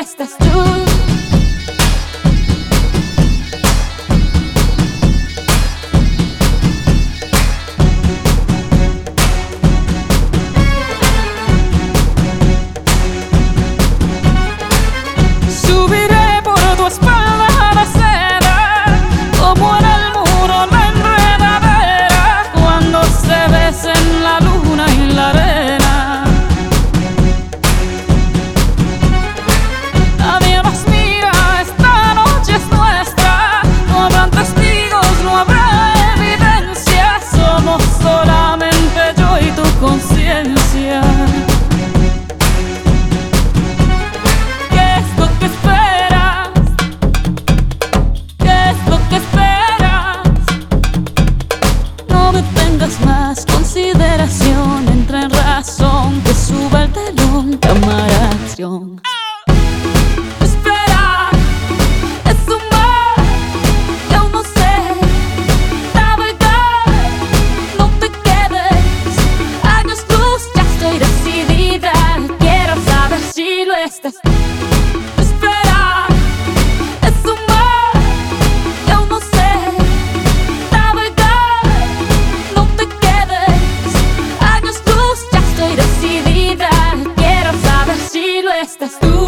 estás tú. Subiré por tu espalda a la acera, como en el muro la enredadera, cuando se besen la luna y la arena. Nadie más mira, esta noche es nuestra. No habrán testigos, no habrá evidencia. Somos solamente yo y tu conciencia. Más consideración, entra en razón, que suba el telón, cámara, acción. Espera, es un mal, yo no sé la verdad. No te quedes, años luz, ya estoy decidida. Quiero saber si lo estás. Estás tú.